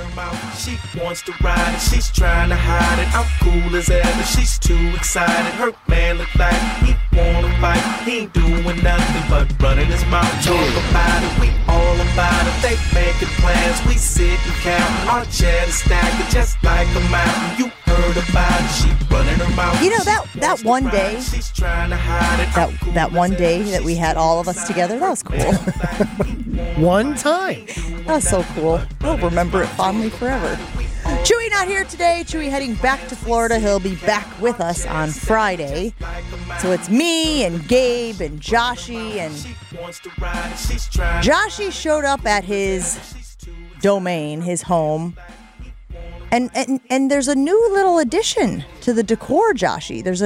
her mouth. She wants to ride it, she's trying to hide it. I'm cool as ever, she's too excited. Her man look like he wanna fight. He ain't doing nothing but running his mouth. Talk about it, we all about it. They making plans, we sit and count. Our chat is stacking just like a mountain. You heard about it, she running her mouth. You know, that one day, that one day that we had all of us together, that was cool. One time. That was so cool. We'll remember it fondly forever. Chewy not here today. Chewy heading back to Florida. He'll be back with us on Friday. So it's me and Gabe and Joshy. And Joshy showed up at his domain, his home. And there's a new little addition to the decor, Joshy. There's a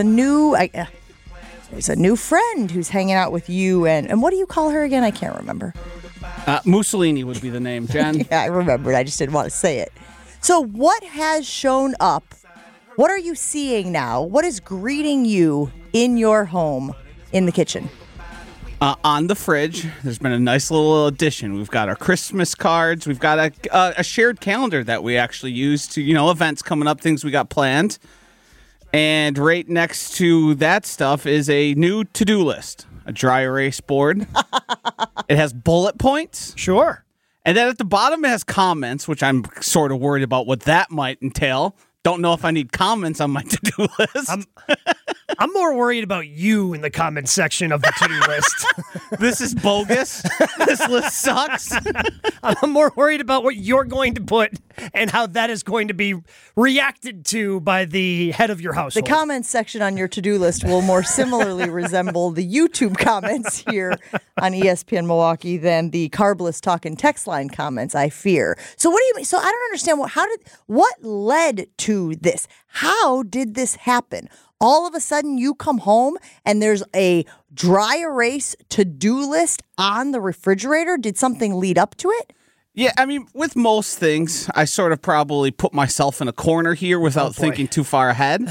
new friend who's hanging out with you. And what do you call her again? I can't remember. Mussolini would be the name, Jen. Yeah, I remembered. I just didn't want to say it. So what has shown up? What are you seeing now? What is greeting you in your home in the kitchen? On the fridge, there's been a nice little addition. We've got our Christmas cards. We've got a shared calendar that we actually use to, events coming up, things we got planned. And right next to that stuff is a new to-do list, a dry erase board. It has bullet points. Sure. And then at the bottom it has comments, which I'm sort of worried about what that might entail. Don't know if I need comments on my to-do list. I'm more worried about you in the comments section of the to-do list. This is bogus. This list sucks. I'm more worried about what you're going to put and how that is going to be reacted to by the head of your household. The comments section on your to-do list will more similarly resemble the YouTube comments here on ESPN Milwaukee than the Carbless Talk and Text Line comments, I fear. So what do you mean? So I don't understand what led to this? How did this happen? All of a sudden you come home and there's a dry erase to-do list on the refrigerator. Did something lead up to it? Yeah, I mean, with most things, I sort of probably put myself in a corner here without thinking too far ahead.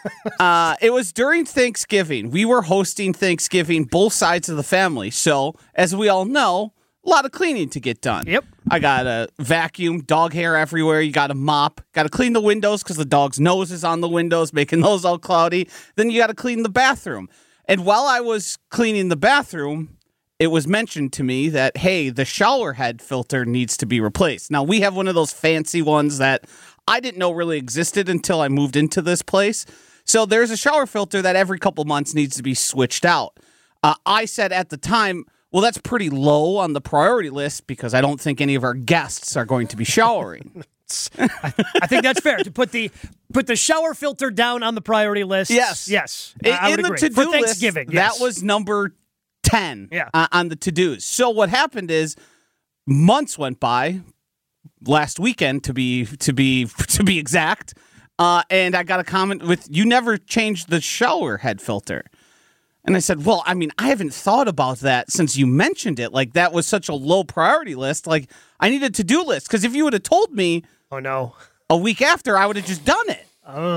It was during Thanksgiving. We were hosting Thanksgiving, both sides of the family. So, as we all know, a lot of cleaning to get done. Yep. I got a vacuum, dog hair everywhere. You got to mop. Got to clean the windows because the dog's nose is on the windows, making those all cloudy. Then you got to clean the bathroom. And while I was cleaning the bathroom, it was mentioned to me that, hey, the shower head filter needs to be replaced. Now, we have one of those fancy ones that I didn't know really existed until I moved into this place. So there's a shower filter that every couple months needs to be switched out. I said at the time, well, that's pretty low on the priority list because I don't think any of our guests are going to be showering. I think that's fair to put the shower filter down on the priority list. Yes. I would in the agree. to-do For Thanksgiving, list, yes. that was number 10 on the to-dos. So what happened is months went by, last weekend to be exact, and I got a comment with, you never changed the shower head filter. And I said, well, I mean, I haven't thought about that since you mentioned it. Like, that was such a low priority list. Like, I need a to-do list. Because if you would have told me a week after, I would have just done it.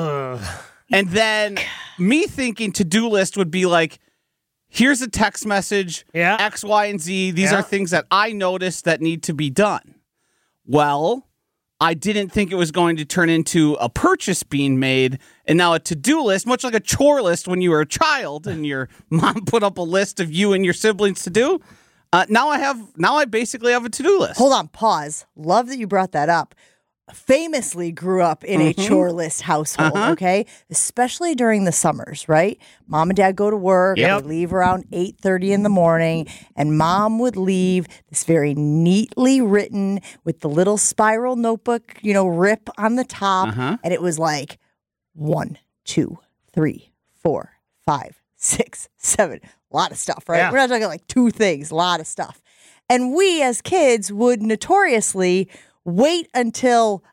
And then me thinking to-do list would be like, here's a text message, X, Y, and Z. These are things that I noticed that need to be done. Well, I didn't think it was going to turn into a purchase being made and now a to-do list, much like a chore list when you were a child and your mom put up a list of you and your siblings to do. Now I basically have a to-do list. Hold on, pause. Love that you brought that up. Famously grew up in a chore list household, okay? Especially during the summers, right? Mom and dad go to work. They leave around 8:30 in the morning, and mom would leave this very neatly written with the little spiral notebook, rip on the top, and it was like 1, 2, 3, 4, 5, 6, 7. A lot of stuff, right? We're not talking like 2 things, a lot of stuff. And we as kids would notoriously wait until,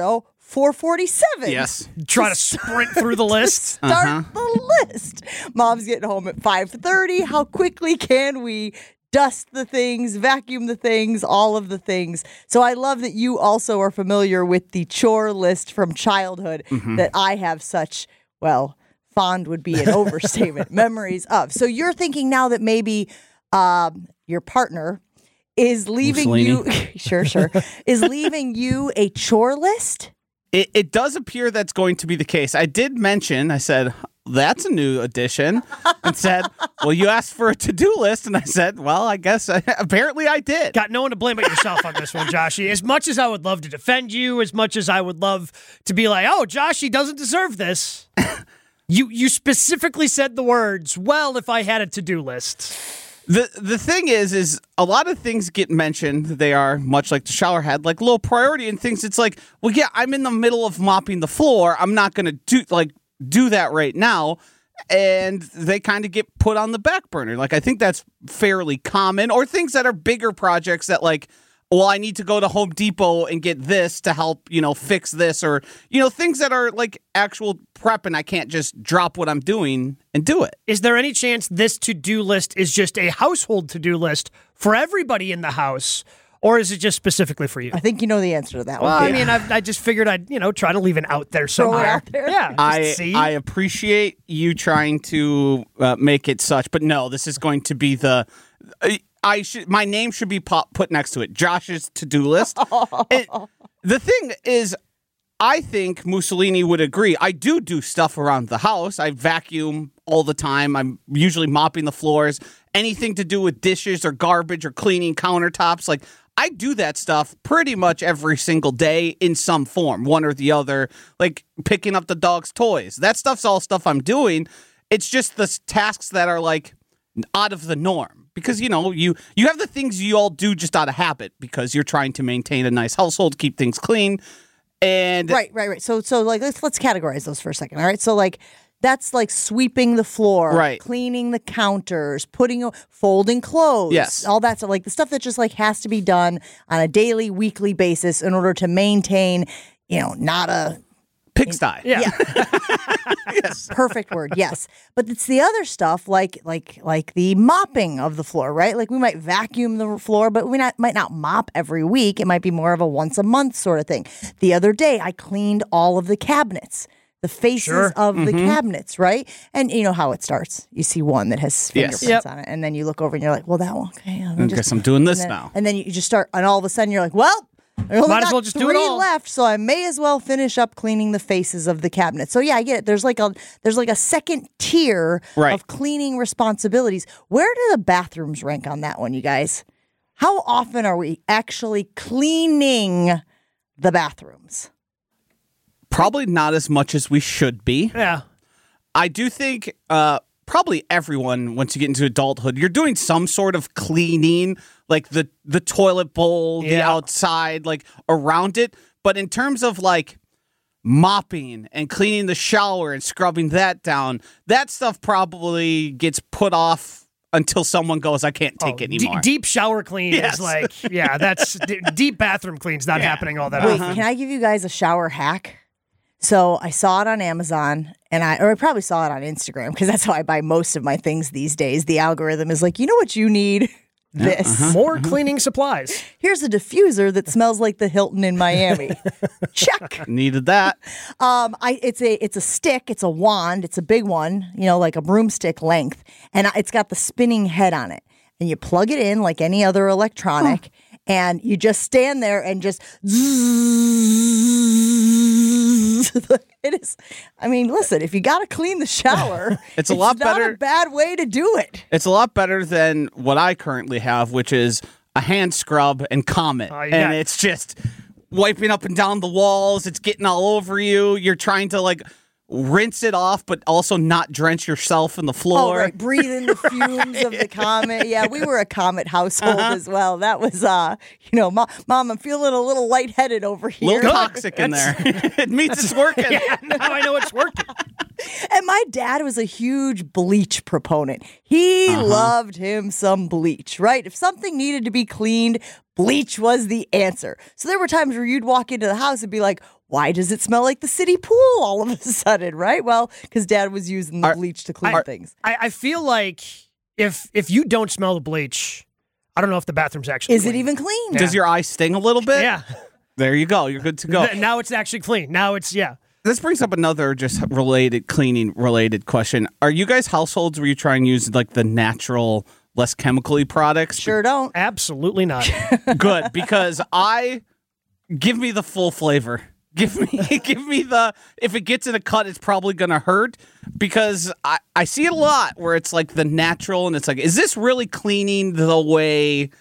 4:47. Yes. Try to sprint through the list. Start the list. Mom's getting home at 5:30. How quickly can we dust the things, vacuum the things, all of the things? So I love that you also are familiar with the chore list from childhood that I have such, fond would be an overstatement, memories of. So you're thinking now that maybe your partner is leaving you is leaving you a chore list? It does appear that's going to be the case. I did mention, I said, that's a new addition, and said, well, you asked for a to-do list, and I said, well, I guess apparently I did. Got no one to blame but yourself on this one, Joshy. As much as I would love to defend you, as much as I would love to be like, oh, Joshy doesn't deserve this, you specifically said the words, well, if I had a to-do list. The thing is a lot of things get mentioned. They are much like the shower head, like low priority and things. It's like, well, yeah, I'm in the middle of mopping the floor. I'm not going to do that right now. And they kind of get put on the back burner. Like, I think that's fairly common. Or things that are bigger projects that, like, well, I need to go to Home Depot and get this to help, fix this, or, things that are like actual prep, and I can't just drop what I'm doing and do it. Is there any chance this to-do list is just a household to-do list for everybody in the house, or is it just specifically for you? I think you know the answer to that well, one. I mean, I just figured I'd, try to leave it out there somewhere. Throw it out there? Yeah. I appreciate you trying to make it such, but no, this is going to be the... my name should be put next to it. Josh's to-do list. The thing is, I think Mussolini would agree. I do stuff around the house. I vacuum all the time. I'm usually mopping the floors. Anything to do with dishes or garbage or cleaning countertops. Like, I do that stuff pretty much every single day in some form, one or the other. Like picking up the dog's toys. That stuff's all stuff I'm doing. It's just the tasks that are like out of the norm. Because, you have the things you all do just out of habit because you're trying to maintain a nice household, keep things clean. And Right. So like let's categorize those for a second. All right. So like that's like sweeping the floor, right, cleaning the counters, folding clothes, yes, all that stuff, like the stuff that just like has to be done on a daily, weekly basis in order to maintain, not a pigsty. Yeah. Yes. Perfect word. Yes. But it's the other stuff like the mopping of the floor, right? Like we might vacuum the floor, but we might not mop every week. It might be more of a once a month sort of thing. The other day I cleaned all of the cabinets, the faces of the cabinets, right? And you know how it starts. You see one that has fingerprints on it, and then you look over and you're like, well, that one, okay. I guess I'm doing this now. And then you just start, and all of a sudden you're like, well, I only might got as well just do it 3 all left, so I may as well finish up cleaning the faces of the cabinet. So yeah, I get it. There's like a second tier of cleaning responsibilities. Where do the bathrooms rank on that one, you guys? How often are we actually cleaning the bathrooms? Probably not as much as we should be. Yeah. I do think probably everyone, once you get into adulthood, you're doing some sort of cleaning, like the toilet bowl, the outside, like around it. But in terms of like mopping and cleaning the shower and scrubbing that down, that stuff probably gets put off until someone goes, I can't take it anymore. Deep shower clean is like, that's deep bathroom clean's not happening all that Wait, often. can I give you guys a shower hack? So I saw it on Amazon, or I probably saw it on Instagram because that's how I buy most of my things these days. The algorithm is like, you know what you need? This. More cleaning supplies. Here's a diffuser that smells like the Hilton in Miami. Check. Needed that. It's a stick. It's a wand. It's a big one, like a broomstick length, and it's got the spinning head on it. And you plug it in like any other electronic, and you just stand there and just. It is. I mean, listen. If you got to clean the shower, it's a lot better. Not a bad way to do it. It's a lot better than what I currently have, which is a hand scrub and Comet, and it's just wiping up and down the walls. It's getting all over you. You're trying to like rinse it off, but also not drench yourself in the floor. Oh, right. Breathe in the fumes of the Comet. Yeah, we were a Comet household as well. That was, Mom, I'm feeling a little lightheaded over here. A little toxic in there. It means it's working. Yeah, now I know it's working. And my dad was a huge bleach proponent. He loved him some bleach, right? If something needed to be cleaned, bleach was the answer. So there were times where you'd walk into the house and be like, why does it smell like the city pool all of a sudden, right? Well, because Dad was using the bleach to clean things. I feel like if you don't smell the bleach, I don't know if the bathroom's actually Is clean. it even clean? Does your eye sting a little bit? Yeah. There you go. You're good to go. Now it's actually clean. Now it's, This brings up another just cleaning related question. Are you guys households where you try and use like the natural less chemically products. Sure don't. Absolutely not. Good, because give me the full flavor. Give me the, if it gets in a cut, it's probably going to hurt, because I see it a lot where it's like the natural, and it's like, is this really cleaning the way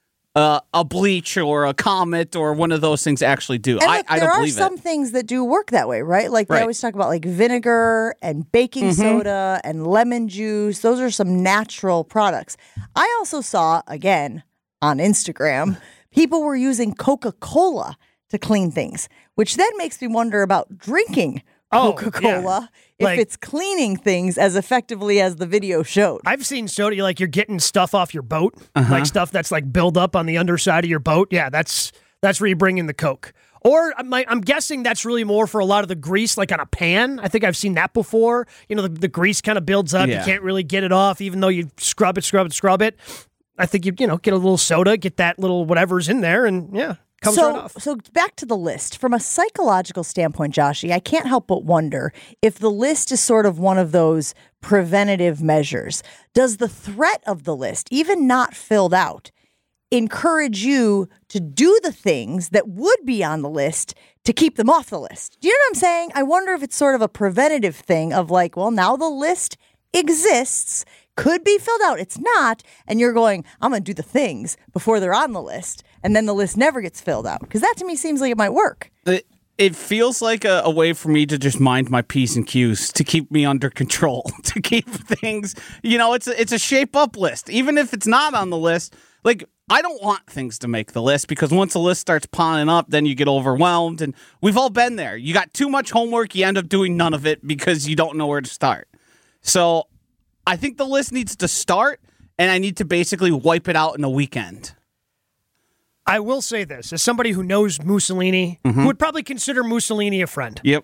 a bleach or a Comet or one of those things actually do? And look, I don't believe it. There are some things that do work that way, right? Like they always talk about like vinegar and baking soda and lemon juice. Those are some natural products. I also saw, again, on Instagram, people were using Coca-Cola to clean things, which then makes me wonder about drinking Coca-Cola if it's cleaning things as effectively as the video showed. I've seen soda, like you're getting stuff off your boat, like stuff that's like build up on the underside of your boat. Yeah, that's where you bring in the Coke. Or I'm guessing that's really more for a lot of the grease, like on a pan. I think I've seen that before. You know, the grease kind of builds up. Yeah. You can't really get it off, even though you scrub it. I think you get a little soda, get that little whatever's in there, and comes right off. So back to the list. From a psychological standpoint, Joshy, I can't help but wonder if the list is sort of one of those preventative measures. Does the threat of the list, even not filled out, encourage you to do the things that would be on the list to keep them off the list? Do you know what I'm saying? I wonder if it's sort of a preventative thing of like, well, now the list exists, could be filled out. It's not. And you're going, I'm going to do the things before they're on the list. And then the list never gets filled out. Because that to me seems like it might work. It feels like a way for me to just mind my P's and Q's, to keep me under control, to keep things, it's a shape up list. Even if it's not on the list, like I don't want things to make the list, because once the list starts piling up, then you get overwhelmed. And we've all been there. You got too much homework. You end up doing none of it because you don't know where to start. So I think the list needs to start, and I need to basically wipe it out in a weekend. I will say this, as somebody who knows Mussolini, who would probably consider Mussolini a friend. Yep.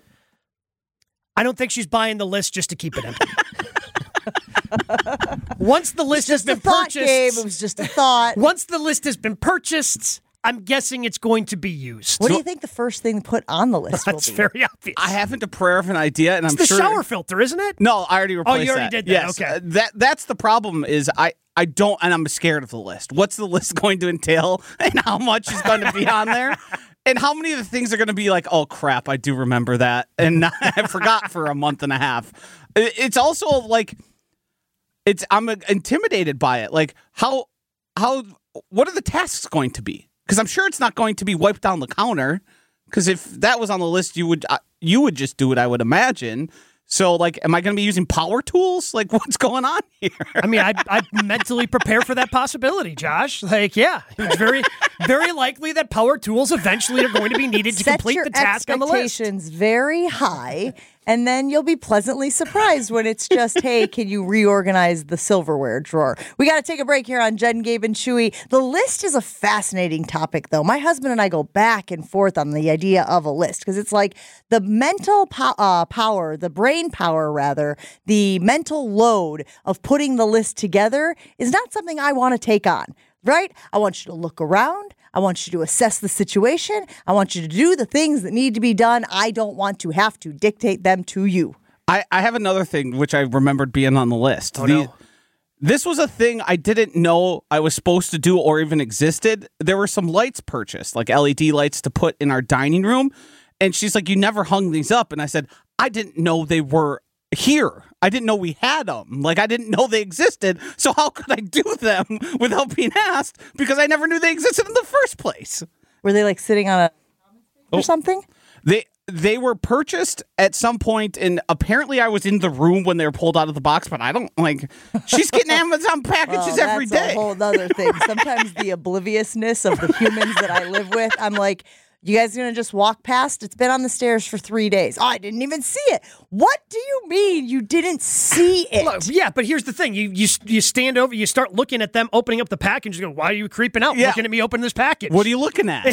I don't think she's buying the list just to keep it empty. Once the list has been purchased, Gabe. It was just a thought. Once the list has been purchased, I'm guessing it's going to be used. What do you think the first thing put on the list will be? That's very obvious. I haven't a prayer of an idea, and it's I'm sure the shower filter, isn't it? No, I already replaced that. Oh, you already did that. Yes. Okay. That's the problem. Is I don't, and I'm scared of the list. What's the list going to entail, and how much is going to be on there? And how many of the things are going to be like, oh, crap, I do remember that, and I forgot for a month and a half. It's also like, I'm intimidated by it. Like, what are the tasks going to be? Because I'm sure it's not going to be wiped down the counter, because if that was on the list, you would just do it, I would imagine. So, like, am I going to be using power tools? Like, what's going on here? I mean, I mentally prepare for that possibility, Josh. Like, yeah, it's very, very likely that power tools eventually are going to be needed to complete the task on the list. Set your expectations very high, and then you'll be pleasantly surprised when it's just, hey, can you reorganize the silverware drawer? We got to take a break here on Jen, Gabe, and Chewy. The list is a fascinating topic, though. My husband and I go back and forth on the idea of a list, because it's like the mental power, the brain power, rather, the mental load of putting the list together is not something I want to take on, right? I want you to look around. I want you to assess the situation. I want you to do the things that need to be done. I don't want to have to dictate them to you. I have another thing which I remembered being on the list. This was a thing I didn't know I was supposed to do or even existed. There were some lights purchased, like LED lights to put in our dining room. And she's like, you never hung these up. And I said, I didn't know they were here. I didn't know we had them. Like, I didn't know they existed. So how could I do them without being asked? Because I never knew they existed in the first place. Were they like sitting on or something? They were purchased at some point, and apparently I was in the room when they were pulled out of the box, but I don't, like, she's getting Amazon packages every day. That's a whole other thing. Sometimes the obliviousness of the humans that I live with, I'm like, you guys going to just walk past? It's been on the stairs for 3 days. Oh, I didn't even see it. What do you mean you didn't see it? Look, yeah, but here's the thing. You stand over, you start looking at them opening up the package. You go, why are you creeping out looking at me open this package? What are you looking at?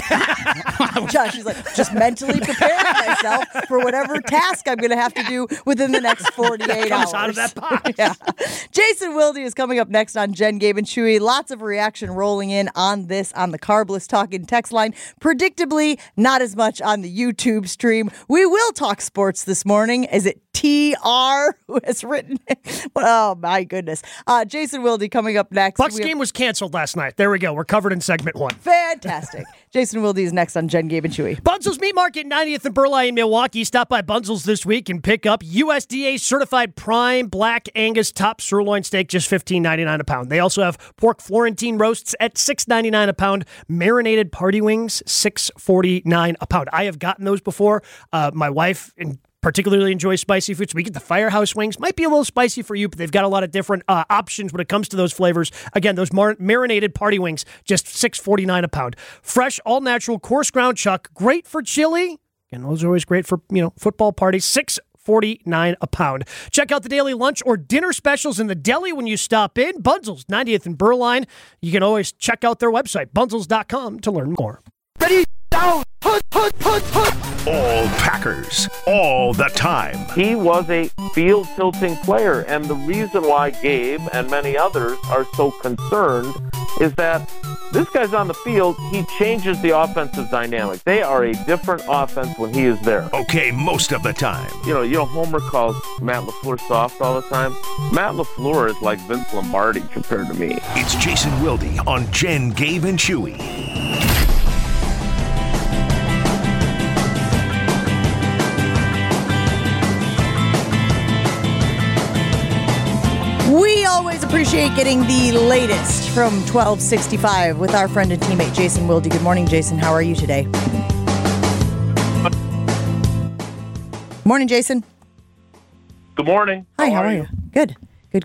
Josh is like, just mentally preparing myself for whatever task I'm going to have to do within the next 48 that comes hours. out of that box. Yeah. Jason Wilde is coming up next on Jen, Gabe, and Chewy. Lots of reaction rolling in on this on the Carbless Talking text line. Predictably, not as much on the YouTube stream. We will talk sports this morning. Is it TR, who has written it. Oh, my goodness. Jason Wilde coming up next. Bucks game was canceled last night. There we go. We're covered in segment 1. Fantastic. Jason Wilde is next on Jen, Gabe, and Chewy. Bunzel's Meat Market, 90th and Burleigh in Milwaukee. Stop by Bunzel's this week and pick up USDA certified prime black Angus top sirloin steak, just $15.99 a pound. They also have pork Florentine roasts at $6.99 a pound. Marinated party wings, $6.49 a pound. I have gotten those before. My wife particularly enjoys spicy foods. We get the Firehouse wings. Might be a little spicy for you, but they've got a lot of different options when it comes to those flavors. Again, those marinated party wings, just $6.49 a pound. Fresh, all-natural, coarse ground chuck, great for chili. And those are always great for, football parties. $6.49 a pound. Check out the daily lunch or dinner specials in the deli when you stop in. Bunzel's, 90th and Burleigh. You can always check out their website, bunzels.com, to learn more. Ready, down, put. All Packers, all the time. He was a field-tilting player, and the reason why Gabe and many others are so concerned is that this guy's on the field, he changes the offensive dynamic. They are a different offense when he is there. Okay, most of the time. Homer calls Matt LaFleur soft all the time. Matt LaFleur is like Vince Lombardi compared to me. It's Jason Wilde on Jen, Gabe, and Chewy. We always appreciate getting the latest from 1265 with our friend and teammate Jason Wilde. Good morning, Jason. How are you today? Morning, Jason. Good morning. Hi, how are you? Good.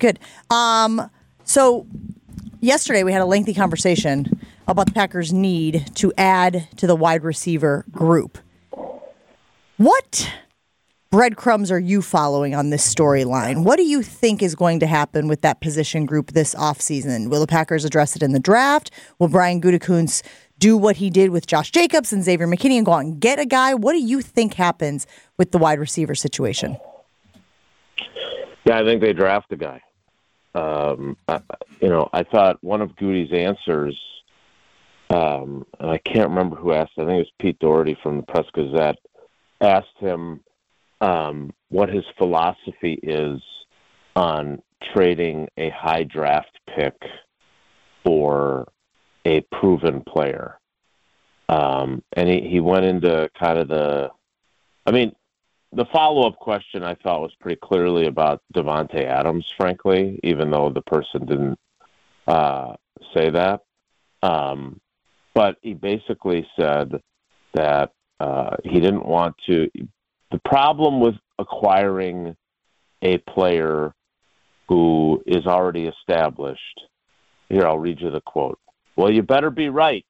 So yesterday we had a lengthy conversation about the Packers' need to add to the wide receiver group. What breadcrumbs are you following on this storyline? What do you think is going to happen with that position group this offseason? Will the Packers address it in the draft? Will Brian Gutekunst do what he did with Josh Jacobs and Xavier McKinney and go out and get a guy? What do you think happens with the wide receiver situation? Yeah, I think they draft a guy. I thought one of Goody's answers, and I can't remember who asked, I think it was Pete Doherty from the Press Gazette, asked him what his philosophy is on trading a high draft pick for a proven player. And he went into kind of the follow-up question I thought was pretty clearly about Davante Adams, frankly, even though the person didn't say that. But he basically said that he didn't want to. The problem with acquiring a player who is already established, here, I'll read you the quote. Well, you better be right,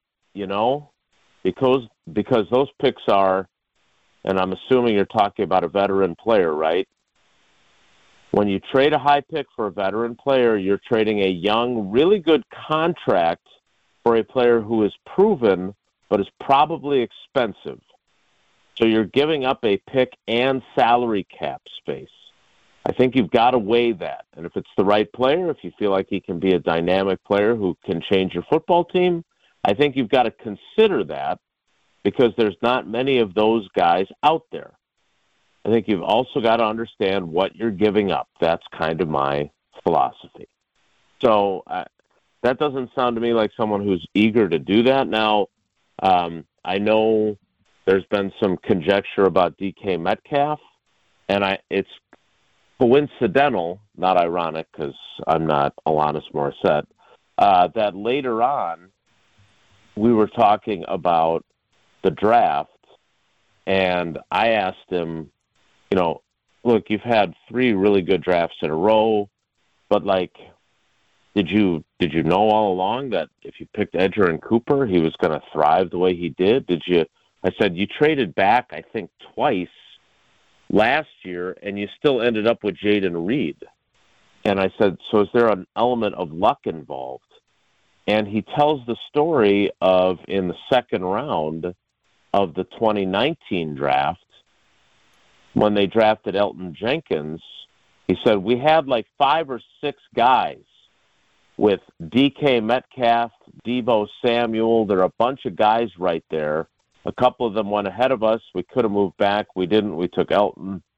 because those picks are, and I'm assuming you're talking about a veteran player, right? When you trade a high pick for a veteran player, you're trading a young, really good contract for a player who is proven but is probably expensive. So you're giving up a pick and salary cap space. I think you've got to weigh that. And if it's the right player, if you feel like he can be a dynamic player who can change your football team, I think you've got to consider that because there's not many of those guys out there. I think you've also got to understand what you're giving up. That's kind of my philosophy. So that doesn't sound to me like someone who's eager to do that. Now, I know there's been some conjecture about DK Metcalf, and it's coincidental, not ironic because I'm not Alanis Morissette, that later on we were talking about the draft, and I asked him, look, you've had 3 really good drafts in a row, but did you know all along that if you picked Edgerrin Cooper, he was going to thrive the way he did? I said, you traded back, I think, twice last year, and you still ended up with Jaden Reed. And I said, so is there an element of luck involved? And he tells the story of in the second round of the 2019 draft, when they drafted Elton Jenkins, he said, we had 5 or 6 guys with DK Metcalf, Deebo Samuel. There are a bunch of guys right there. A couple of them went ahead of us. We could have moved back. We didn't. We took Elton.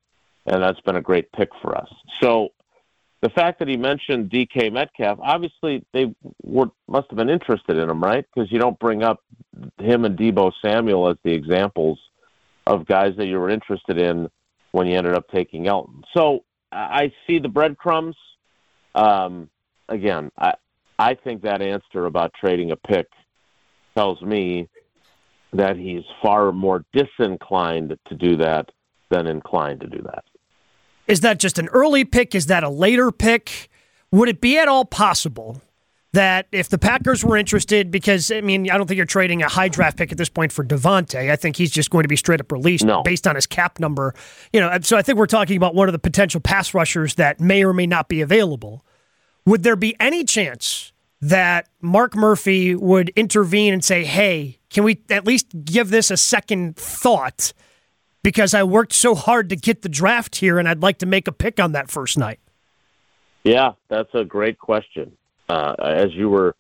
and that's been a great pick for us. So the fact that he mentioned DK Metcalf, obviously they must have been interested in him, right? Because you don't bring up him and Deebo Samuel as the examples of guys that you were interested in when you ended up taking Elton. So I see the breadcrumbs. Again, I think that answer about trading a pick tells me that he's far more disinclined to do that than inclined to do that. Is that just an early pick? Is that a later pick? Would it be at all possible that if the Packers were interested, because, I mean, I don't think you're trading a high draft pick at this point for Davante. I think he's just going to be straight up released based on his cap number. So I think we're talking about one of the potential pass rushers that may or may not be available. Would there be any chance that Mark Murphy would intervene and say, hey, can we at least give this a second thought? Because I worked so hard to get the draft here, and I'd like to make a pick on that first night. Yeah, that's a great question. As you were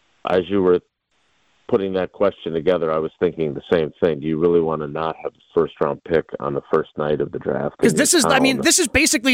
putting that question together, I was thinking the same thing. Do you really want to not have the first-round pick on the first night of the draft? Because this is basically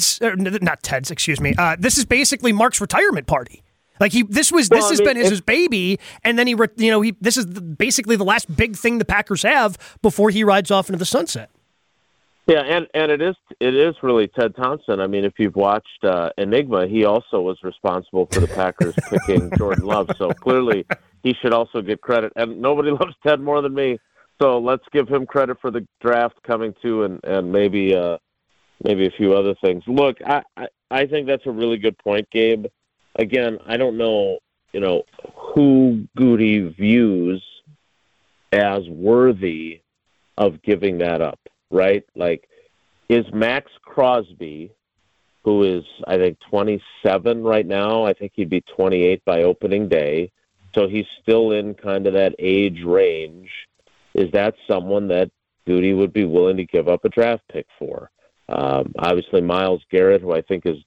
this is basically Mark's retirement party. Like this has been his baby, and then this is basically the last big thing the Packers have before he rides off into the sunset. Yeah, and it is really Ted Thompson. I mean, if you've watched Enigma, he also was responsible for the Packers picking Jordan Love. So clearly, he should also get credit. And nobody loves Ted more than me. So let's give him credit for the draft coming too, and maybe a few other things. Look, I think that's a really good point, Gabe. Again, I don't know, who Goody views as worthy of giving that up, right? Like, is Max Crosby, who is, I think, 27 right now, I think he'd be 28 by opening day, so he's still in kind of that age range. Is that someone that Goody would be willing to give up a draft pick for? Obviously, Myles Garrett, who I think is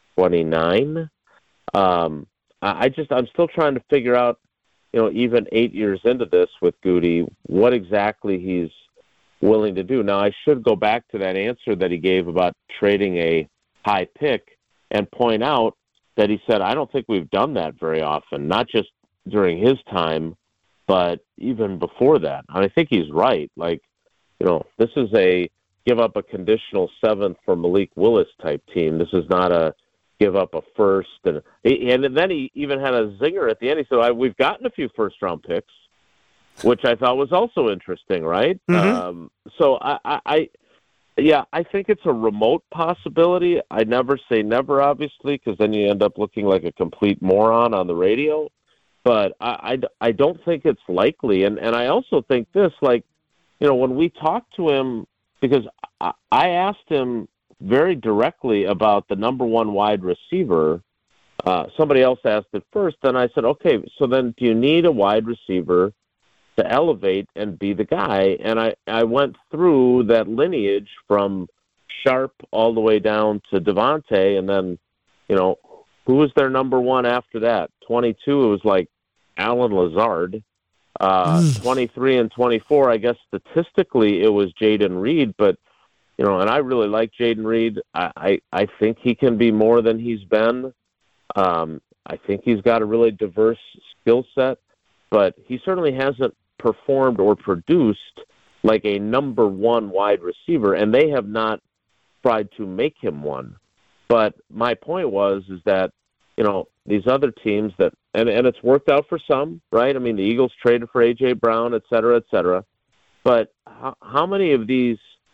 29. I'm still trying to figure out, even 8 years into this with Goody, what exactly he's willing to do. Now, I should go back to that answer that he gave about trading a high pick and point out that he said, I don't think we've done that very often, not just during his time, but even before that. And I think he's right. Like, this is a give up a conditional seventh for Malik Willis type team. This is not a give up a first. And then he even had a zinger at the end. He said, we've gotten a few first-round picks, which I thought was also interesting, right? Mm-hmm. So I think it's a remote possibility. I never say never, obviously, because then you end up looking like a complete moron on the radio. But I don't think it's likely. And I also think this, when we talked to him, because I asked him very directly about the number one wide receiver. Somebody else asked it first, and I said, okay, so then do you need a wide receiver to elevate and be the guy? And I went through that lineage from Sharp all the way down to Davante, and then, who was their number one after that? 22, it was like Alan Lazard. 23 and 24, I guess statistically it was Jayden Reed, but and I really like Jayden Reed. I think he can be more than he's been. I think he's got a really diverse skill set, but he certainly hasn't performed or produced like a number one wide receiver, and they have not tried to make him one. But my point is that, these other teams that, and it's worked out for some, right? I mean, the Eagles traded for A.J. Brown, et cetera, but how many of these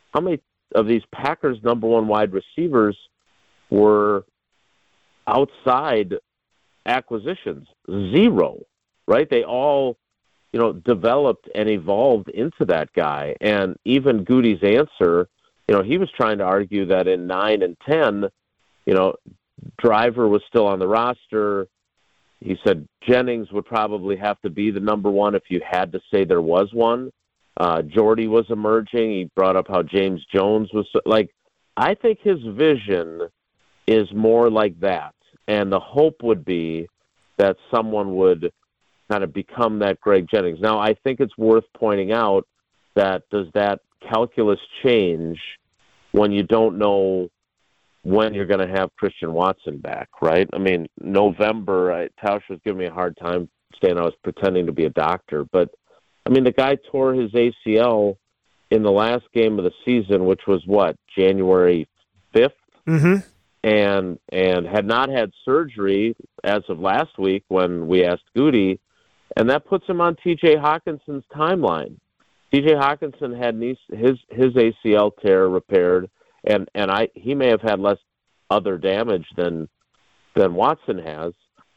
Packers number one wide receivers were outside acquisitions? Zero, right? They all, developed and evolved into that guy. And even Goody's answer, he was trying to argue that in 9 and 10, Driver was still on the roster. He said Jennings would probably have to be the number one if you had to say there was one. Jordy was emerging. He brought up how James Jones was I think his vision is more like that. And the hope would be that someone would kind of become that Greg Jennings. Now, I think it's worth pointing out that does that calculus change when you don't know when you're going to have Christian Watson back, right? I mean, November, Tausch was giving me a hard time saying I was pretending to be a doctor, but I mean, the guy tore his ACL in the last game of the season, which was January 5th, and had not had surgery as of last week when we asked Goody, and that puts him on T.J. Hawkinson's timeline. T.J. Hawkinson had his ACL tear repaired, and he may have had less other damage than Watson has.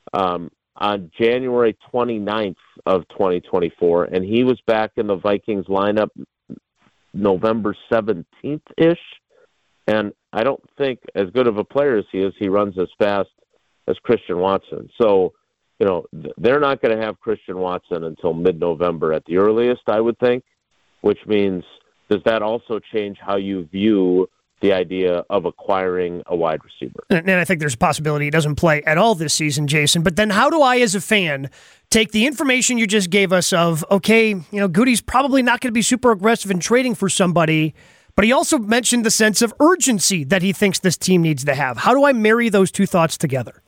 On January 29th of 2024, and he was back in the Vikings lineup November 17th-ish, and I don't think, as good of a player as he runs as fast as Christian Watson. So, they're not going to have Christian Watson until mid-November at the earliest, I would think, which means, does that also change how you view the idea of acquiring a wide receiver? And I think there's a possibility he doesn't play at all this season, Jason. But then how do I, as a fan, take the information you just gave us of, okay, Goody's probably not going to be super aggressive in trading for somebody, but he also mentioned the sense of urgency that he thinks this team needs to have. How do I marry those two thoughts together?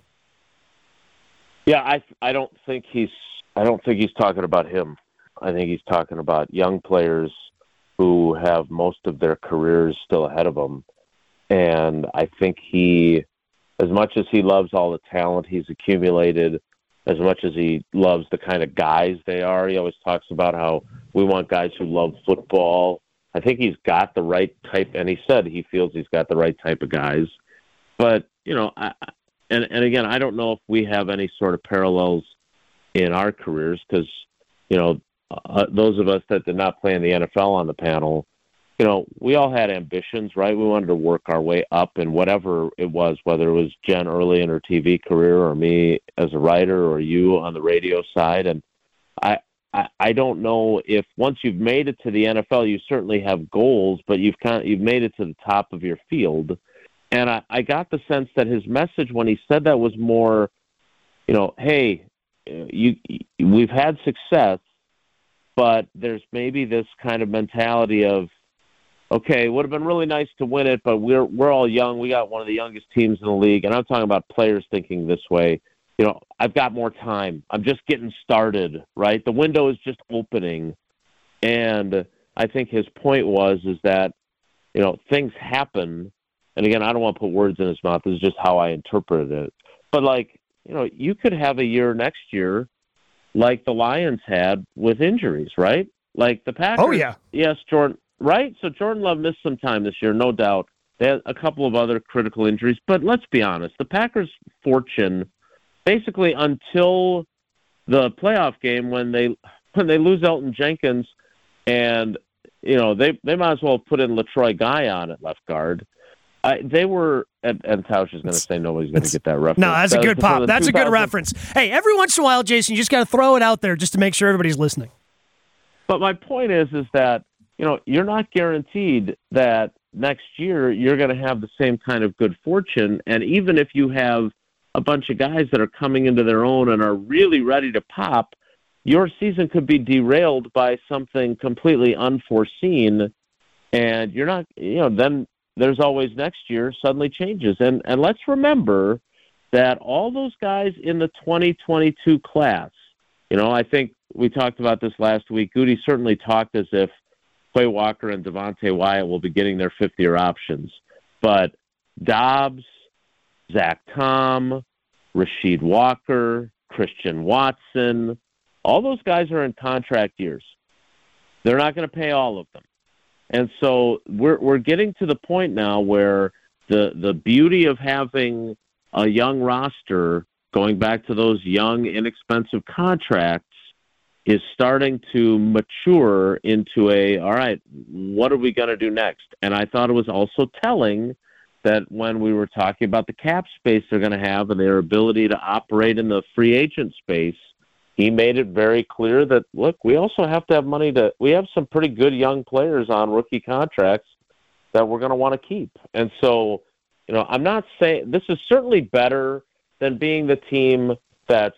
Yeah, I don't think he's talking about him. I think he's talking about young players who have most of their careers still ahead of them. And I think he, as much as he loves all the talent he's accumulated, as much as he loves the kind of guys they are, he always talks about how we want guys who love football. I think he's got the right type, and he said he feels he's got the right type of guys. But, and again, I don't know if we have any sort of parallels in our careers because, those of us that did not play in the NFL on the panel, we all had ambitions, right? We wanted to work our way up in whatever it was, whether it was Jen early in her TV career or me as a writer or you on the radio side. And I don't know if once you've made it to the NFL, you certainly have goals, but you've made it to the top of your field. And I got the sense that his message when he said that was more, hey, we've had success, but there's maybe this kind of mentality of, okay, it would have been really nice to win it, but we're all young. We got one of the youngest teams in the league, and I'm talking about players thinking this way. I've got more time. I'm just getting started, right? The window is just opening, and I think his point is that things happen. And again, I don't want to put words in his mouth. This is just how I interpreted it. But you could have a year next year like the Lions had with injuries, right? Like the Packers. Oh, yeah. Yes, Jordan. Right? So Jordan Love missed some time this year, no doubt. They had a couple of other critical injuries. But let's be honest, the Packers' fortune, basically until the playoff game when they lose Elton Jenkins and, they might as well put in LaTroy Guy on at left guard. They were, and Tausch is going to say nobody's going to get that reference. No, that's a good pop. That's a good reference. Hey, every once in a while, Jason, you just got to throw it out there just to make sure everybody's listening. But my point is that, you're not guaranteed that next year you're going to have the same kind of good fortune. And even if you have a bunch of guys that are coming into their own and are really ready to pop, your season could be derailed by something completely unforeseen. And you're not, then there's always next year suddenly changes. And let's remember that all those guys in the 2022 class, I think we talked about this last week. Goody certainly talked as if Quay Walker and Devontae Wyatt will be getting their fifth-year options. But Dobbs, Zach Tom, Rasheed Walker, Christian Watson, all those guys are in contract years. They're not going to pay all of them. And so we're getting to the point now where the beauty of having a young roster, going back to those young, inexpensive contracts, is starting to mature into all right, what are we going to do next? And I thought it was also telling that when we were talking about the cap space they're going to have and their ability to operate in the free agent space, he made it very clear that, look, we also have to have money we have some pretty good young players on rookie contracts that we're going to want to keep. And so, I'm not saying this is certainly better than being the team that's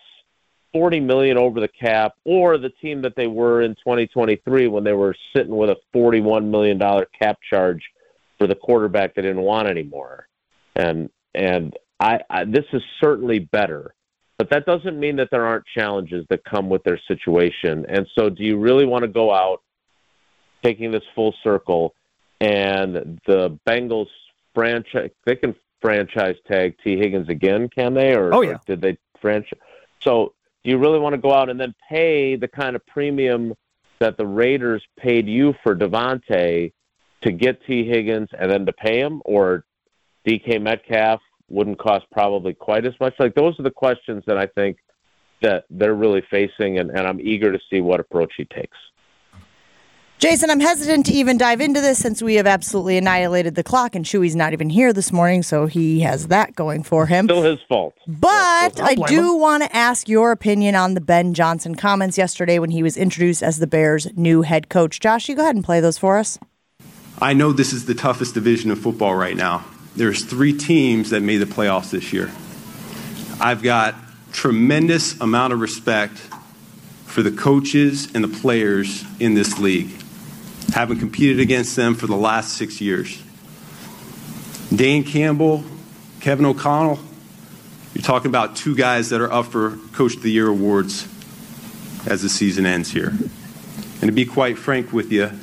$40 million over the cap, or the team that they were in 2023 when they were sitting with a $41 million cap charge for the quarterback they didn't want anymore. And I this is certainly better. But that doesn't mean that there aren't challenges that come with their situation. And so do you really want to go out taking this full circle and the Bengals franchise, they can franchise tag T. Higgins again, can they? Or did they franchise? So do you really want to go out and then pay the kind of premium that the Raiders paid you for Davante to get T. Higgins and then to pay him? Or DK Metcalf wouldn't cost probably quite as much? Like, those are the questions that I think that they're really facing, and I'm eager to see what approach he takes. Jason, I'm hesitant to even dive into this since we have absolutely annihilated the clock, and Chewy's not even here this morning, so he has that going for him. Still his fault. But I do want to ask your opinion on the Ben Johnson comments yesterday when he was introduced as the Bears' new head coach. Josh, you go ahead and play those for us. I know this is the toughest division of football right now. There's 3 teams that made the playoffs this year. I've got tremendous amount of respect for the coaches and the players in this league. Having competed against them for the last 6 years. Dan Campbell, Kevin O'Connell, you're talking about 2 guys that are up for Coach of the Year awards as the season ends here. And to be quite frank with you,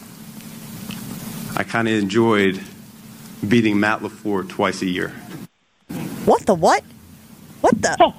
I kind of enjoyed beating Matt LaFleur twice a year. What the what? What the?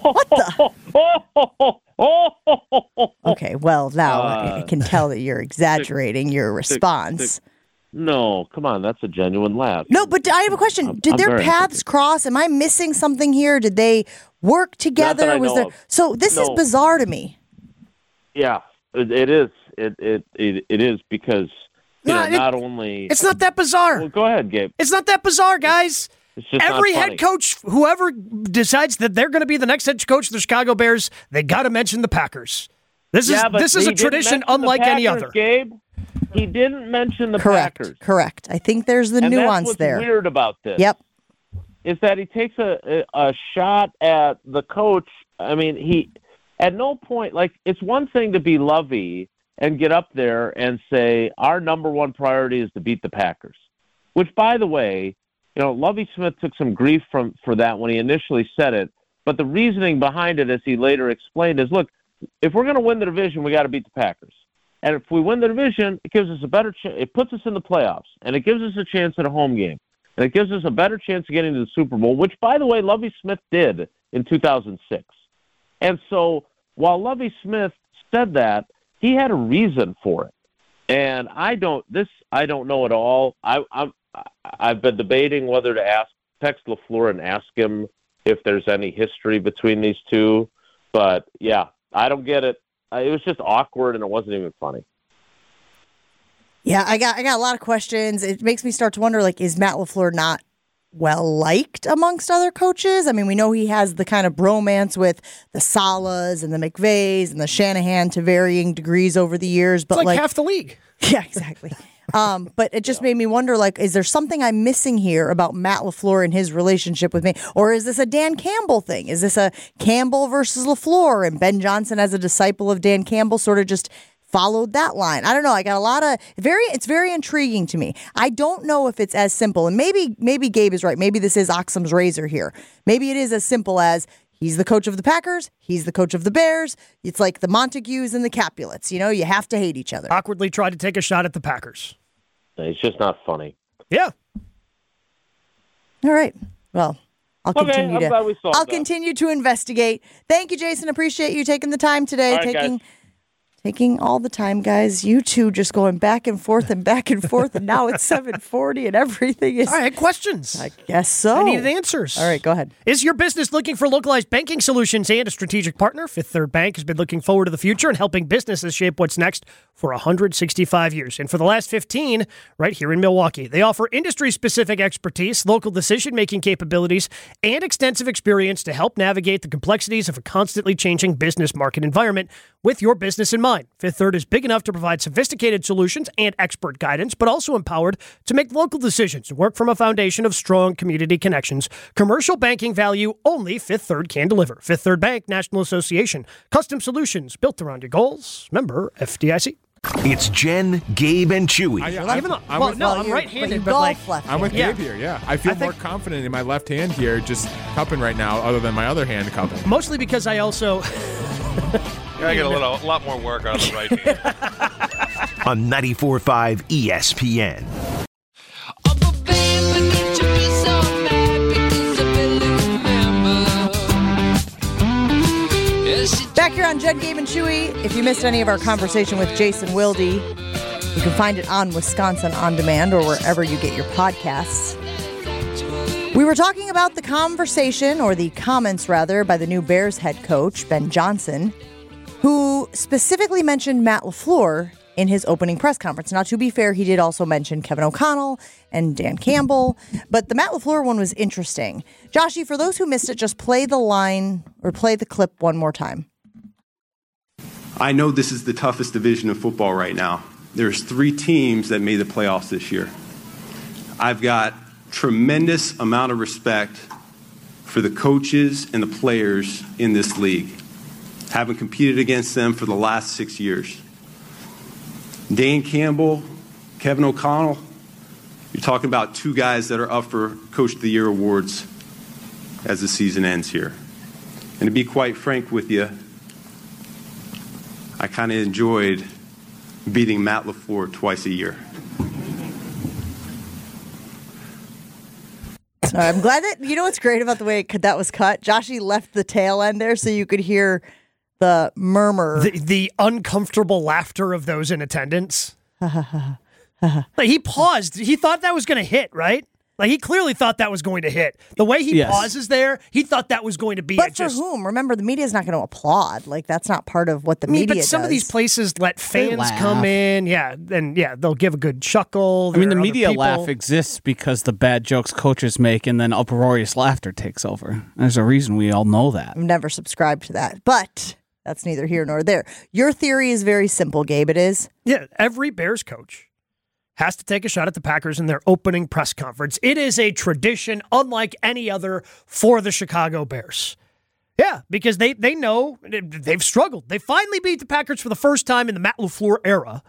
What the? Okay, well, now I can tell that you're exaggerating your response. No, come on, that's a genuine laugh. No, but I have a question. Did their paths cross? Am I missing something here? Did they work together? Was there? So this is bizarre to me. Yeah, it is. It is because not only it's not that bizarre. Well, go ahead, Gabe. It's not that bizarre, guys. Every head coach, whoever decides that they're going to be the next head coach of the Chicago Bears, they got to mention the Packers. This is a tradition unlike any other. Gabe, he didn't mention the Packers. Correct. I think there's the nuance there. That's what's weird about this. Yep. Is that he takes a shot at the coach. I mean, he at no point, like, it's one thing to be Lovey and get up there and say, our number one priority is to beat the Packers. Which, by the way, Lovie Smith took some grief for that when he initially said it. But the reasoning behind it, as he later explained, is, look, if we're going to win the division, we got to beat the Packers. And if we win the division, it gives us a better chance. It puts us in the playoffs, and it gives us a chance at a home game. And it gives us a better chance of getting to the Super Bowl, which, by the way, Lovie Smith did in 2006. And so while Lovie Smith said that, he had a reason for it. And I don't know at all. I've been debating whether to text LaFleur and ask him if there's any history between these two. But, yeah, I don't get it. It was just awkward, and it wasn't even funny. Yeah, I got a lot of questions. It makes me start to wonder, like, is Matt LaFleur not well-liked amongst other coaches? I mean, we know he has the kind of bromance with the Salas and the McVays and the Shanahan to varying degrees over the years. But it's like half the league. Yeah, exactly. But it just made me wonder, like, is there something I'm missing here about Matt LaFleur and his relationship with me? Or is this a Dan Campbell thing? Is this a Campbell versus LaFleur, and Ben Johnson as a disciple of Dan Campbell sort of just followed that line? I don't know. I got a lot of it's very intriguing to me. I don't know if it's as simple, and maybe Gabe is right. Maybe this is Occam's razor here. Maybe it is as simple as he's the coach of the Packers, he's the coach of the Bears. It's like the Montagues and the Capulets. You have to hate each other. Awkwardly tried to take a shot at the Packers. It's just not funny. Yeah. All right. Well, I'll continue continue to investigate. Thank you, Jason. Appreciate you taking the time today. All right, Taking all the time, guys. You two just going back and forth, and now it's 7:40 and everything is... All right, questions. I guess so. I needed answers. All right, go ahead. Is your business looking for localized banking solutions and a strategic partner? Fifth Third Bank has been looking forward to the future and helping businesses shape what's next for 165 years. And for the last 15, right here in Milwaukee. They offer industry-specific expertise, local decision-making capabilities, and extensive experience to help navigate the complexities of a constantly changing business market environment with your business in mind. Fifth Third is big enough to provide sophisticated solutions and expert guidance, but also empowered to make local decisions and work from a foundation of strong community connections. Commercial banking value only Fifth Third can deliver. Fifth Third Bank, National Association. Custom solutions built around your goals. Member FDIC. It's Jen, Gabe, and Chewy. I'm right-handed, but I'm with Gabe here. Yeah, I feel more confident in my left hand here, just cupping right now, other than my other hand cupping. Mostly because I also. I get a lot more work out of the right hand. On 94.5 ESPN. Back here on Jen, Gabe, and Chewy. If you missed any of our conversation with Jason Wilde, you can find it on Wisconsin On Demand or wherever you get your podcasts. We were talking about the conversation, or the comments rather, by the new Bears head coach, Ben Johnson, who specifically mentioned Matt LaFleur in his opening press conference. Now, to be fair, he did also mention Kevin O'Connell and Dan Campbell, but the Matt LaFleur one was interesting. Joshy, for those who missed it, just play the line or play the clip one more time. I know this is the toughest division of football right now. There's 3 teams that made the playoffs this year. I've got tremendous amount of respect for the coaches and the players in this league. Having competed against them for the last 6 years. Dan Campbell, Kevin O'Connell, you're talking about 2 guys that are up for Coach of the Year awards as the season ends here. And to be quite frank with you, I kind of enjoyed beating Matt LaFleur twice a year. I'm glad that, you know what's great about the way that was cut? Joshy left the tail end there so you could hear the murmur. The uncomfortable laughter of those in attendance. Like he paused. He thought that was going to hit, right? Like, he clearly thought that was going to hit. The way he pauses there, he thought that was going to be. But for whom? Remember, the media is not going to applaud. Like, that's not part of what the media does. But some of these places let fans come in. Yeah, and they'll give a good chuckle. I mean, the media laugh exists because the bad jokes coaches make and then uproarious laughter takes over. There's a reason we all know that. I've never subscribed to that, but that's neither here nor there. Your theory is very simple, Gabe. It is? Yeah, every Bears coach has to take a shot at the Packers in their opening press conference. It is a tradition unlike any other for the Chicago Bears. Yeah, because they know they've struggled. They finally beat the Packers for the first time in the Matt LaFleur era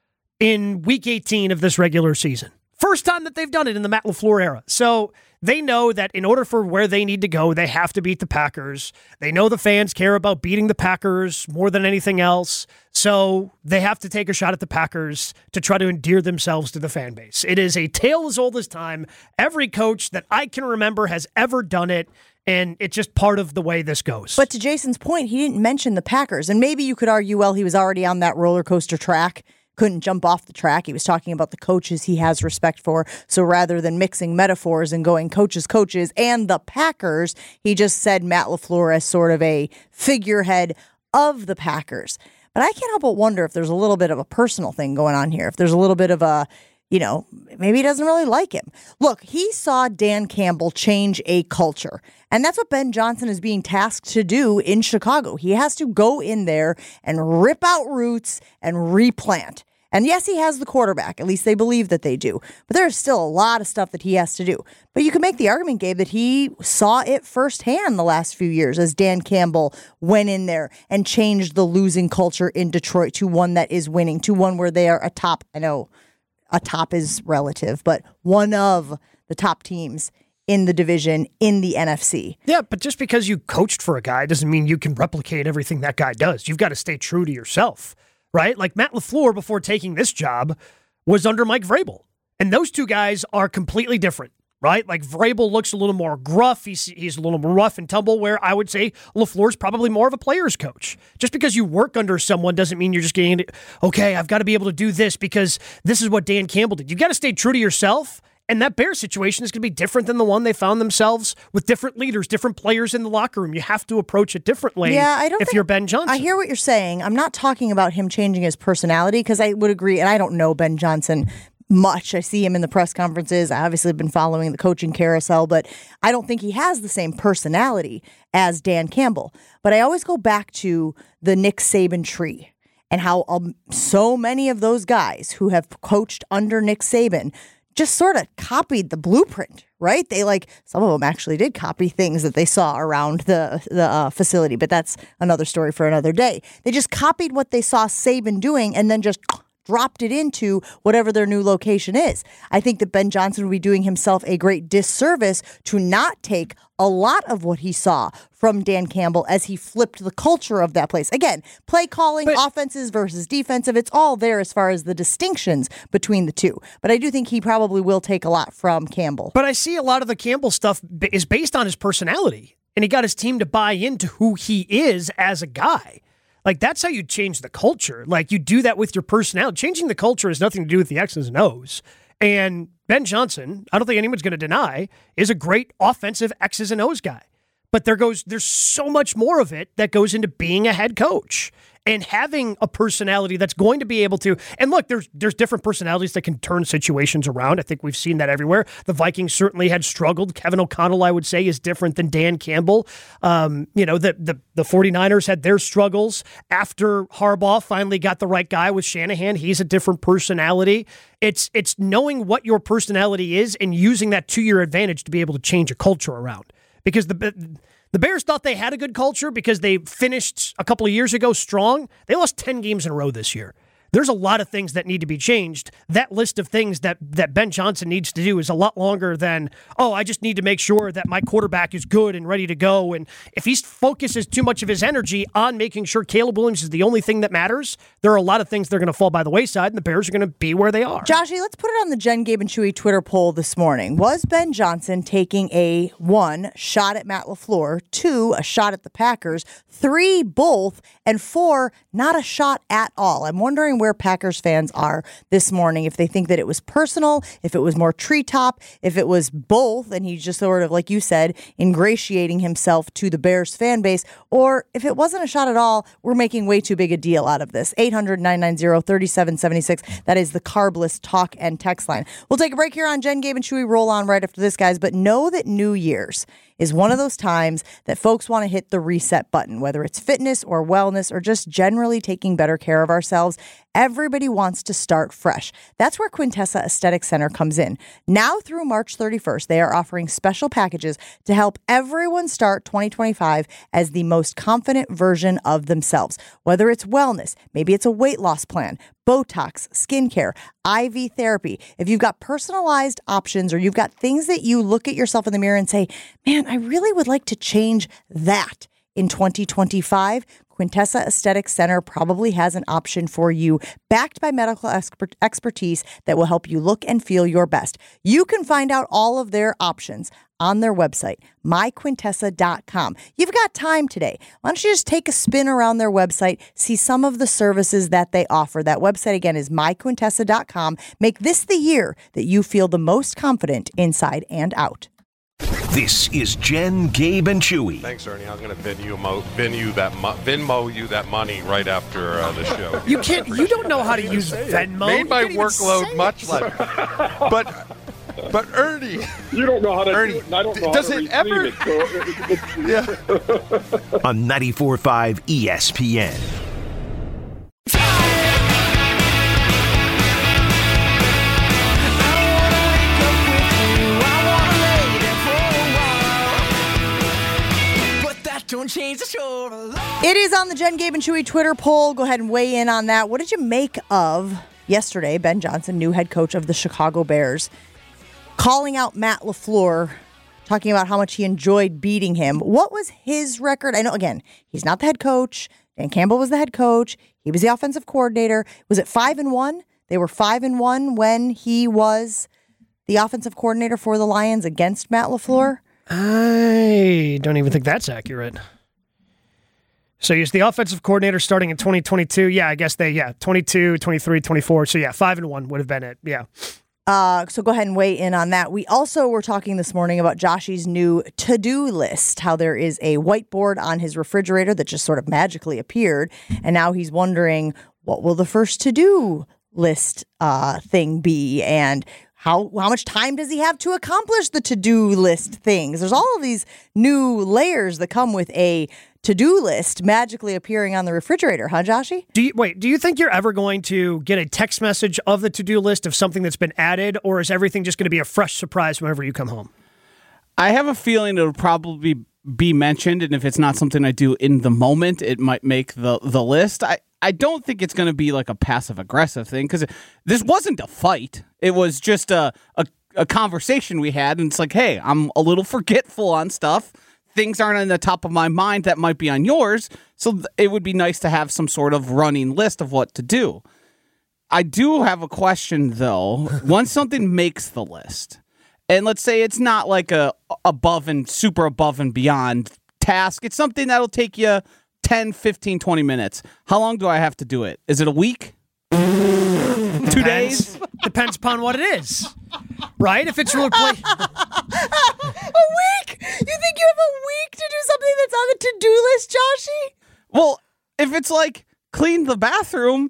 in Week 18 of this regular season. First time that they've done it in the Matt LaFleur era. So they know that in order for where they need to go, they have to beat the Packers. They know the fans care about beating the Packers more than anything else. So they have to take a shot at the Packers to try to endear themselves to the fan base. It is a tale as old as time. Every coach that I can remember has ever done it, and it's just part of the way this goes. But to Jason's point, he didn't mention the Packers. And maybe you could argue, well, he was already on that roller coaster track, couldn't jump off the track. He was talking about the coaches he has respect for. So rather than mixing metaphors and going coaches, and the Packers, he just said Matt LaFleur as sort of a figurehead of the Packers. But I can't help but wonder if there's a little bit of a personal thing going on here. If there's a little bit of a, maybe he doesn't really like him. Look, he saw Dan Campbell change a culture. And that's what Ben Johnson is being tasked to do in Chicago. He has to go in there and rip out roots and replant. And yes, he has the quarterback. At least they believe that they do. But there's still a lot of stuff that he has to do. But you can make the argument, Gabe, that he saw it firsthand the last few years as Dan Campbell went in there and changed the losing culture in Detroit to one that is winning, to one where they are a top. I know a top is relative, but one of the top teams in the division in the NFC. Yeah, but just because you coached for a guy doesn't mean you can replicate everything that guy does. You've got to stay true to yourself. Right? Like Matt LaFleur, before taking this job, was under Mike Vrabel. And those two guys are completely different, right? Like Vrabel looks a little more gruff. He's a little more rough and tumble, where I would say LaFleur's probably more of a player's coach. Just because you work under someone doesn't mean you're just getting, okay, I've got to be able to do this because this is what Dan Campbell did. You've got to stay true to yourself. And that Bears situation is going to be different than the one they found themselves with different leaders, different players in the locker room. You have to approach it differently if you're Ben Johnson. I hear what you're saying. I'm not talking about him changing his personality, because I would agree, and I don't know Ben Johnson much. I see him in the press conferences. I obviously have been following the coaching carousel, but I don't think he has the same personality as Dan Campbell. But I always go back to the Nick Saban tree and how so many of those guys who have coached under Nick Saban just sort of copied the blueprint, right? Some of them actually did copy things that they saw around the facility, but that's another story for another day. They just copied what they saw Saban doing and then just dropped it into whatever their new location is. I think that Ben Johnson would be doing himself a great disservice to not take a lot of what he saw from Dan Campbell as he flipped the culture of that place. Again, play calling, offenses versus defensive, it's all there as far as the distinctions between the two. But I do think he probably will take a lot from Campbell. But I see a lot of the Campbell stuff is based on his personality, and he got his team to buy into who he is as a guy. Like, that's how you change the culture. Like, you do that with your personality. Changing the culture has nothing to do with the X's and O's. And Ben Johnson, I don't think anyone's going to deny, is a great offensive X's and O's guy. But there's so much more of it that goes into being a head coach and having a personality that's going to be able to. And look, there's different personalities that can turn situations around. I think we've seen that everywhere. The Vikings certainly had struggled. Kevin O'Connell, I would say, is different than Dan Campbell. The 49ers had their struggles after Harbaugh finally got the right guy with Shanahan. He's a different personality. It's knowing what your personality is and using that to your advantage to be able to change a culture around. Because the Bears thought they had a good culture because they finished a couple of years ago strong. They lost 10 games in a row this year. There's a lot of things that need to be changed. That list of things that Ben Johnson needs to do is a lot longer than, I just need to make sure that my quarterback is good and ready to go. And if he focuses too much of his energy on making sure Caleb Williams is the only thing that matters, there are a lot of things that are going to fall by the wayside, and the Bears are going to be where they are. Joshy, let's put it on the Jen, Gabe, and Chewy Twitter poll this morning. Was Ben Johnson taking a 1, shot at Matt LaFleur, 2, a shot at the Packers, 3, both, and 4, not a shot at all? I'm wondering where Packers fans are this morning, if they think that it was personal, if it was more treetop, if it was both, and he's just sort of, like you said, ingratiating himself to the Bears fan base, or if it wasn't a shot at all, we're making way too big a deal out of this. 800-990-3776. That is the Carbless talk and text line. We'll take a break here on Jen, Gabe, and Chewy. Roll on right after this, guys, but know that New Year's is one of those times that folks want to hit the reset button, whether it's fitness or wellness or just generally taking better care of ourselves. Everybody wants to start fresh. That's where Quintessa Aesthetic Center comes in. Now through March 31st, they are offering special packages to help everyone start 2025 as the most confident version of themselves. Whether it's wellness, maybe it's a weight loss plan, Botox, skincare, IV therapy. If you've got personalized options or you've got things that you look at yourself in the mirror and say, man, I really would like to change that in 2025, Quintessa Aesthetic Center probably has an option for you, backed by medical expertise that will help you look and feel your best. You can find out all of their options on their website, myquintessa.com. You've got time today. Why don't you just take a spin around their website, see some of the services that they offer. That website, again, is myquintessa.com. Make this the year that you feel the most confident inside and out. This is Jen, Gabe, and Chewy. Thanks, Ernie. I'm going to Venmo you that money right after the show. You can't. You don't know how to use Venmo. Made my workload much less. But Ernie, you don't know how to Ernie, do it, and I don't know does how to it ever? It, so Yeah. On 94.5 ESPN. It is on the Jen, Gabe, and Chewy Twitter poll. Go ahead and weigh in on that. What did you make of yesterday, Ben Johnson, new head coach of the Chicago Bears, calling out Matt LaFleur, talking about how much he enjoyed beating him? What was his record? I know, again, he's not the head coach. Dan Campbell was the head coach. He was the offensive coordinator. Was it 5-1? They were 5-1 when he was the offensive coordinator for the Lions against Matt LaFleur. I don't even think that's accurate. So he's the offensive coordinator starting in 2022. Yeah, I guess 22, 23, 24. So 5-1 would have been it. Yeah. So go ahead and weigh in on that. We also were talking this morning about Joshy's new to-do list, how there is a whiteboard on his refrigerator that just sort of magically appeared. And now he's wondering, what will the first to-do list thing be? And how much time does he have to accomplish the to-do list things? There's all of these new layers that come with a to-do list magically appearing on the refrigerator, huh, Joshy? Do you think you're ever going to get a text message of the to-do list of something that's been added, or is everything just going to be a fresh surprise whenever you come home? I have a feeling it'll probably be mentioned, and if it's not something I do in the moment, it might make the list. I don't think it's going to be like a passive-aggressive thing because this wasn't a fight. It was just a conversation we had, and it's like, hey, I'm a little forgetful on stuff. Things aren't on the top of my mind that might be on yours, so it would be nice to have some sort of running list of what to do. I do have a question, though. Once something makes the list, and let's say it's not like a super above and beyond task, it's something that'll take you 10, 15, 20 minutes. How long do I have to do it? Is it a week? 2 days? Depends upon what it is. Right? If it's really a week? You think you have a week to do something that's on the to-do list, Joshy? Well, if it's like clean the bathroom,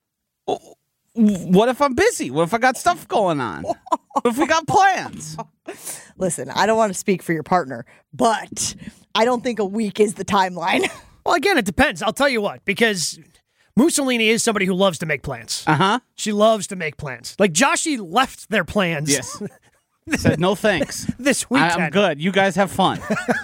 what if I'm busy? What if I got stuff going on? What if we got plans? Listen, I don't want to speak for your partner, but I don't think a week is the timeline. Well, again, it depends. I'll tell you what, because Mussolini is somebody who loves to make plans. Uh-huh. She loves to make plans. Like, Joshy left their plans. Yes. Said, no thanks. This weekend. I'm good. You guys have fun.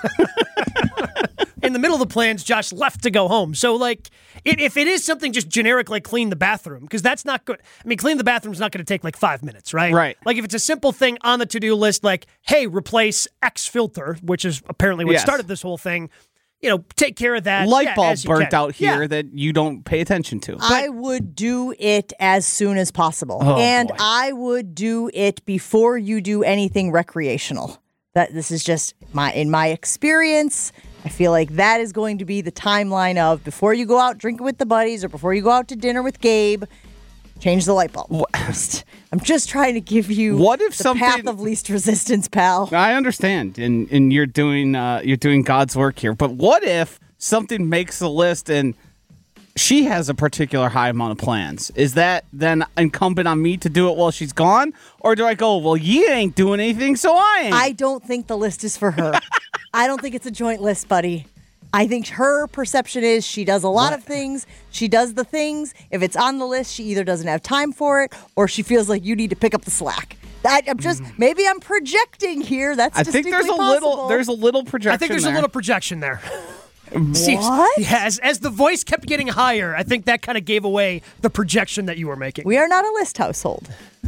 In the middle of the plans, Josh left to go home. So, like, if it is something just generic, like clean the bathroom, because that's not good. I mean, clean the bathroom is not going to take like 5 minutes, right? Right. Like, if it's a simple thing on the to-do list, like, hey, replace X filter, which is apparently what started this whole thing, take care of that. Light bulb burnt out here Yeah. that you don't pay attention to. I would do it as soon as possible. Oh, and boy. I would do it before you do anything recreational. This is just in my experience. I feel like that is going to be the timeline of before you go out drinking with the buddies or before you go out to dinner with Gabe, change the light bulb. I'm just trying to give you the path of least resistance, pal. I understand, and you're doing God's work here. But what if something makes the list and she has a particular high amount of plans? Is that then incumbent on me to do it while she's gone? Or do I go, well, you ain't doing anything, so I ain't? I don't think the list is for her. I don't think it's a joint list, buddy. I think her perception is she does a lot of things. She does the things. If it's on the list, she either doesn't have time for it or she feels like you need to pick up the slack. Maybe I'm projecting here. That's I think there's a little projection. I think there's a little projection there. What? Yes, as the voice kept getting higher, I think that kind of gave away the projection that you were making. We are not a list household.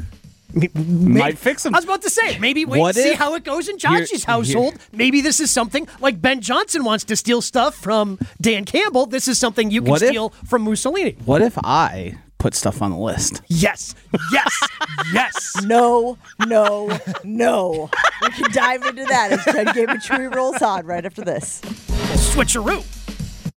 Might fix them. I was about to say, maybe wait and see how it goes in Joshy's household. Maybe this is something like Ben Johnson wants to steal stuff from Dan Campbell. This is something you can steal from Mussolini. What if I put stuff on the list? Yes. No. We can dive into that as Jen Gabe and Chewy rolls on right after this. Switcheroo.